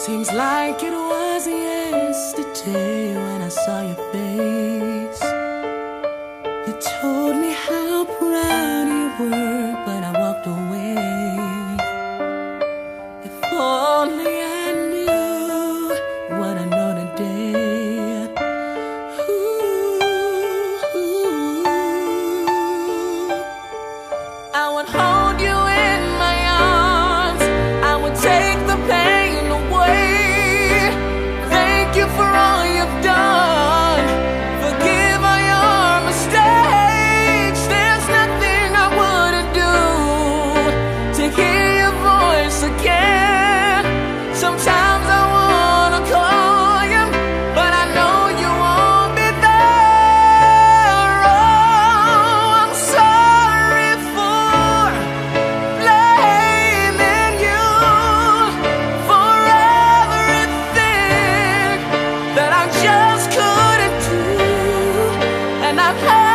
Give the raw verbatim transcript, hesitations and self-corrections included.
Seems like it was yesterday when I saw your face. You told me how proud you were, but I walked away. If only I knew what I know today. Ooh, ooh. I would hold you in my arms, I would take the pain away. Thank you for all you've done, forgive all your mistakes. There's nothing I wouldn't do to hear your voice again. Sometimes I wanna call you, but I know you won't be there. Oh, I'm sorry for blaming you for everything that I just couldn't do, and I've had